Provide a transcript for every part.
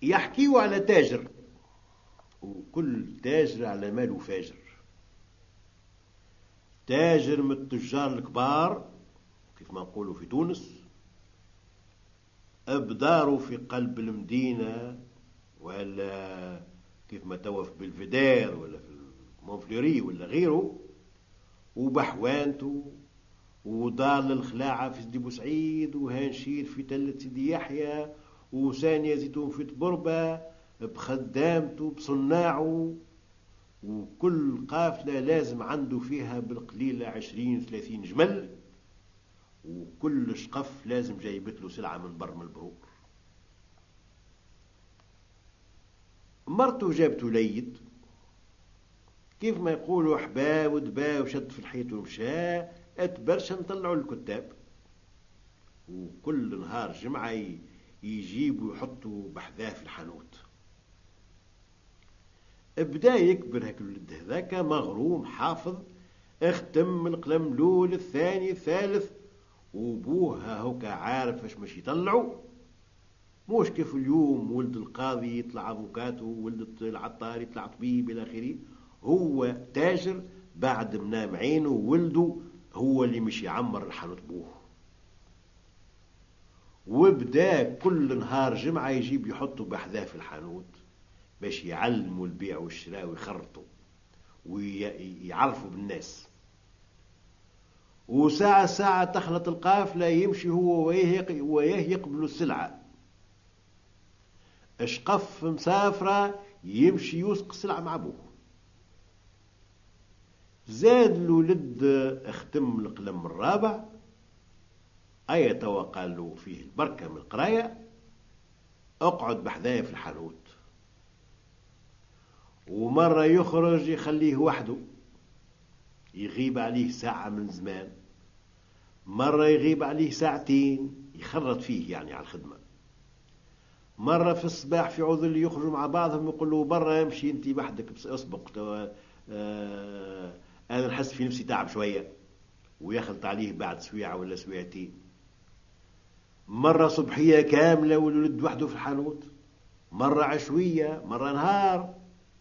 يحكيوا على تاجر، وكل تاجر على ماله فاجر. تاجر من التجار الكبار كيف ما نقولوا في تونس، بداره في قلب المدينة، ولا كيف ما توا في بلفدير ولا في مونفلوري ولا غيره، وبحوانته، ودار الخلاعة في سيدي بوسعيد، وهانشير في تلة سيدي يحيى، وثانية زيتون في تبربة، بخدامته بصناعه. وكل قافلة لازم عنده فيها بالقليلة 20 30 جمل، وكل شقف لازم جايبت له سلعة من بر من البرور. مرته جابته ليد، كيف ما يقولوا حبا ودبا وشد في الحيط ومشى، اتبرش نطلعوا الكتاب. وكل نهار جمعة يجيبوا يحطوا بحذاه في الحانوت. بدا يكبر هاك الولد هذاك مغروم حافظ، اختم القلم الاول الثاني الثالث، وبوها هوكا عارف اش مش يطلعوا. موش كيف اليوم ولد القاضي يطلع افوكاتو، ولد العطار يطلع طبيب الى اخره. هو تاجر بعد منام عينه ولده هو اللي مش يعمر الحانوت بوه. وبدا كل نهار جمعة يجيب يحطوا بحذاه في الحانوت باش يعلموا البيع والشراء ويخرطوا ويعرفوا بالناس. وساعة ساعة تخلط القافلة، يمشي هو وياه يقبلوا السلعة. اشقف مسافرة يمشي يوسق السلعة مع أبوه. زاد الولد اختم القلم الرابع، أي توا قال له فيه البركة من القراية، اقعد بحذايا في الحانوت. ومرة يخرج يخليه وحده، يغيب عليه ساعة من زمان، مرة يغيب عليه ساعتين يخرط فيه يعني على الخدمة. مرة في الصباح في عذر يخرجوا مع بعضهم يقول له برا امشي انت وحدك بس اسبق انا نحس في نفسي تعب شوية، ويخلط عليه بعد سويعة ولا سويعتين. مرة صبحية كاملة والولد وحده في الحانوت، مرة عشوية، مرة نهار.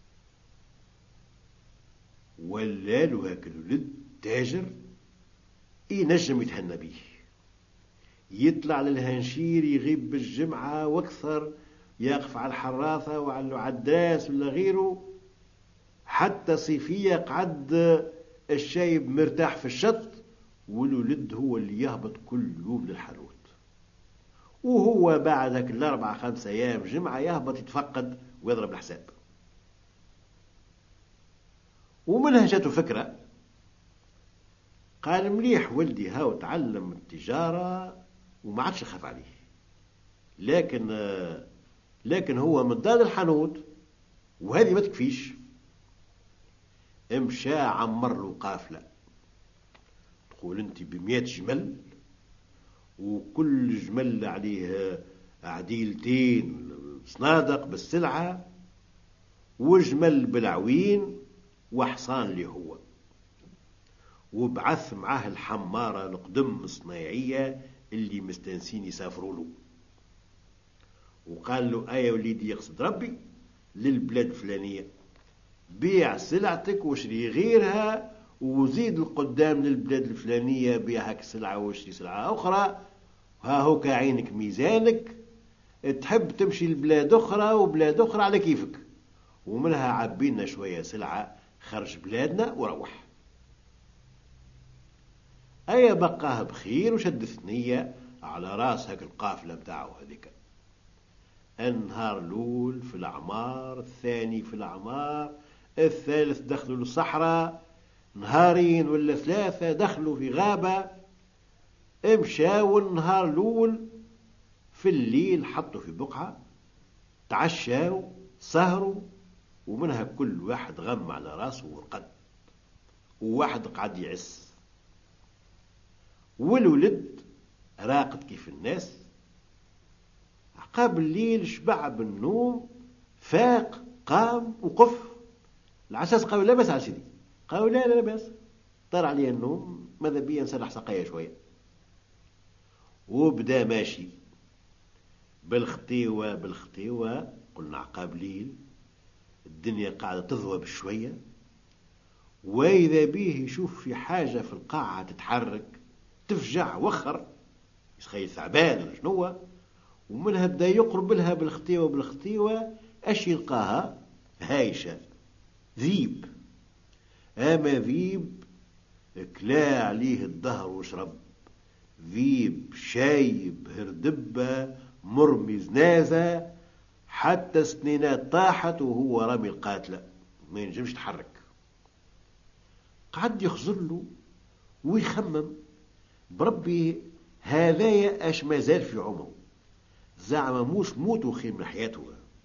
ولا له هاك الولد تاجر ينجم يتهنى بيه. يطلع للهنشير يغيب بالجمعة واكثر، يقف على الحراثة وعلى العداس ولا غيره، حتى صيفية قعد الشايب مرتاح في الشط، والولد هو اللي يهبط كل يوم للحانوت. وهو بعد هاك الأربعة 5 أيام جمعة يهبط يتفقد ويضرب الحساب. ومنها جاته فكرة، قال مليح ولدي هاو تعلم التجارة وما عادش يخاف عليه، لكن هو مداد الحانوت وهذه ما تكفيش. امشى عمر له قافلة، تقول انت ب100 جمل، وكل جمل عليه عديلتين صنادق بالسلعة، وجمل بالعوين، وحصان اللي هو. وبعث معاه الحمارة القدم الصناعية اللي مستنسين يسافروا له. وقال له يا وليدي يقصد ربي للبلاد الفلانية، بيع سلعتك واشري غيرها، وزيد القدام للبلاد الفلانية بيع هاك السلعة واشري سلعة أخرى. ها هو كعينك ميزانك، تحب تمشي لبلاد أخرى وبلاد أخرى على كيفك، ومنها عبينا شوية سلعة خرج بلادنا وروح. أيا بقاه بخير وشد ثنية على راس هاك القافلة متاعه هذيك. النهار الأول في الأعمار، الثاني في الأعمار، الثالث دخلوا للصحراء، نهارين ولا 3 دخلوا في غابة. امشاو النهار الأول في الليل حطوا في بقعة، تعشاو سهروا، ومنها كل واحد غم على راسه ورقد، وواحد قعد يعس. والولد راقد كيف الناس، عقاب الليل شبع بالنوم، فاق قام وقف. العساس قالوا لا بأس على سيدي، قالوا لا بأس، طار علي النوم ماذا بيا نسرح سقايا شوية. وبدا ماشي بالخطيوة بالخطيوة قلنا عقاب ليل، الدنيا قاعدة تضوى بشوية، وإذا بيه يشوف في حاجة في القاعة تتحرك تفجع وخر، يتخيل ثعبان ولا شنو، ومنها بدا يقرب لها بالخطيوة بالخطيوة، اش يلقاها هايشة ذيب. اما ذيب كلا عليه الدهر وشرب، ذيب شايب هردبة مرمي زنازة، حتى سنينات طاحت وهو رامي القاتلة ما ينجمش يتحرك. قعد يخزر له ويخمم بربي هذايا اش ما زال في عمره، زعما موش موته خير من حياته،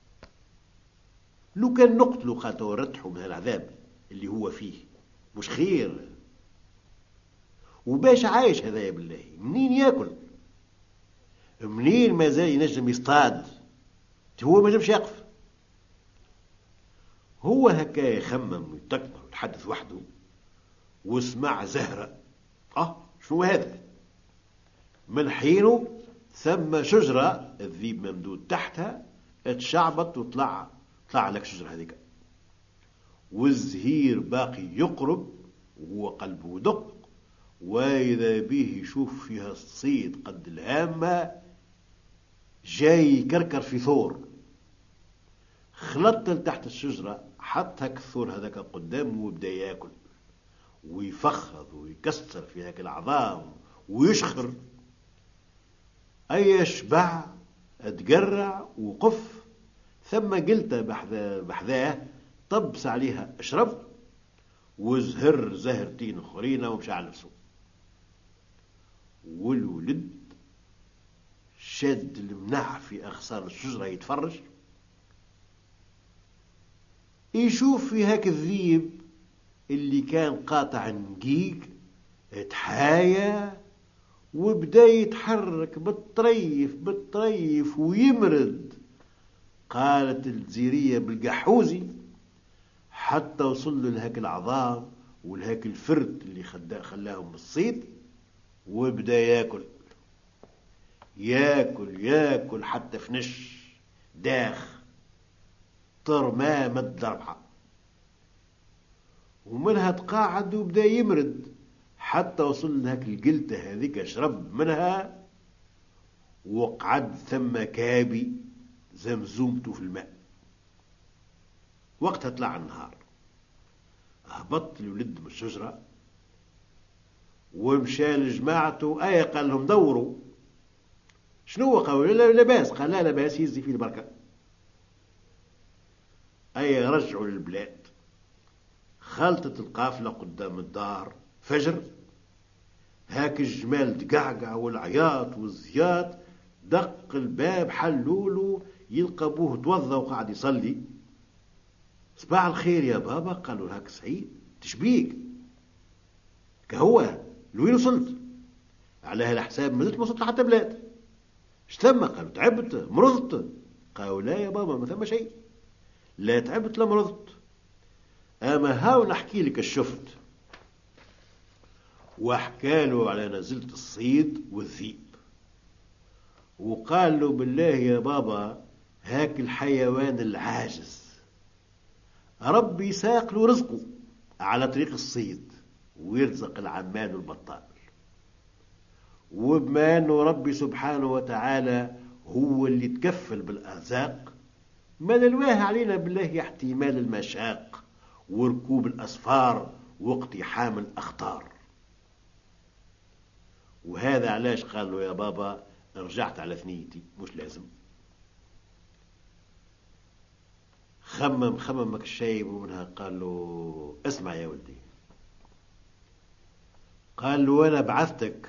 لو كان نقتله خاطر ورتحه من العذاب اللي هو فيه مش خير. وباش عايش هذايا بالله، منين ياكل، منين ما زال ينجم يصطاد، هو ما نجمش يقف. هو هكا يخمم ويتكبر ويتحدث وحده، وسمع زهرة. شنو هذا؟ من حينه ثم شجرة الذيب ممدود تحتها، اتشعبط وطلع لك شجرة هذيك، والزهير باقي يقرب وهو قلبه دق، وإذا به يشوف فيها الصيد قد الهامة جاي يكركر في ثور. خلط تحت الشجرة، حط هك الثور هذاك قدامه وبدا ياكل ويفخذ ويكسر في هاك العظام ويشخر. أي شبع اتقرع وقف، ثم قلته بحذاه طبس عليها اشرب، وزهر زهرتين اخرين ومشى على نفسه. والولد شد المنع في اغصان الشجره يتفرج، يشوف في هاك الذيب اللي كان قاطع نقيق تحايا وبدا يتحرك بالطريف ويمرد. قالت الجزيرية بالقحوزي حتى وصل لهاك العظام ولهاك الفرد اللي خلاهم بالصيد، وبدا ياكل حتى فنش داخ طرما مد الربحة، ومنها تقاعد وبدا يمرد حتى وصل لهاك القلتة هذيك شرب منها، وقعد ثم كابي زمزومته في الماء. وقتها طلع النهار، هبط الولد من الشجرة ومشى لجماعته. قال لهم دوروا شنو، قالوا لا لاباس، قال لا لاباس يزي فيه البركة. رجعوا للبلاد، خلطت القافلة قدام الدار فجر، هاك الجمال تقعقع والعياط والزياط، دق الباب حلوله يلقى ابوه توضى وقاعد يصلي. صباح الخير يا بابا، قالوا هاك سعيد تشبيك كهو لوين وصلت؟ على هالحساب ما زلت ما وصلت لحتى بلاد. اش ثم؟ قالوا تعبت مرضت. قالوا لا يا بابا ما ثم شيء، لا تعبت لا مرضت، اما هاو نحكي لك الشفت. وحكاله على نزلة الصيد والذيب، وقال له بالله يا بابا هاك الحيوان العاجز ربي ساق له رزقه على طريق الصيد ويرزق العمال والبطال، وبما أنه ربي سبحانه وتعالى هو اللي تكفل بالأرزاق، ما نلواه علينا بالله احتمال المشاق وركوب الأسفار واقتحام الأخطار. وهذا علاش قال له يا بابا رجعت على ثنيتي، مش لازم. خممك الشايب، ومنها قال له اسمع يا ولدي، قال له أنا بعثتك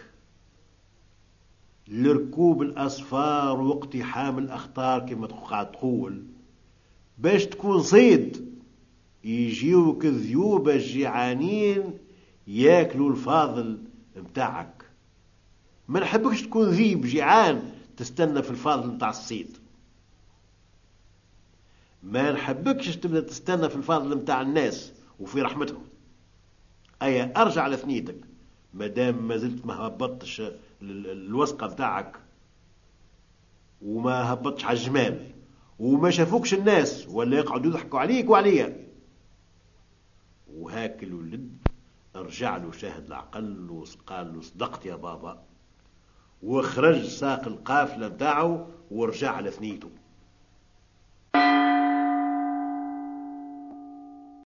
لركوب الأسفار واقتحام الأخطار كما قاعد تقول، باش تكون صيد يجيوك الذيوب الجيعانين ياكلوا الفاضل متاعك. ما نحبكش تكون ذيب جيعان تستنى في الفاضل متاع الصيد، ما نحبكش تبدأ تستنى في الفاضل متاع الناس وفي رحمتهم. أرجع على ثنيتك، مادام ما زلت ما هبطتش الوثقة متاعك وما هبطش على الجمال وما شافوكش الناس ولا يقعدوا يضحكوا عليك وعليا. وهاك الولد رجع له شاهد العقل وقال له صدقت يا بابا، وخرج ساق القافلة متاعه ورجع على ثنيته.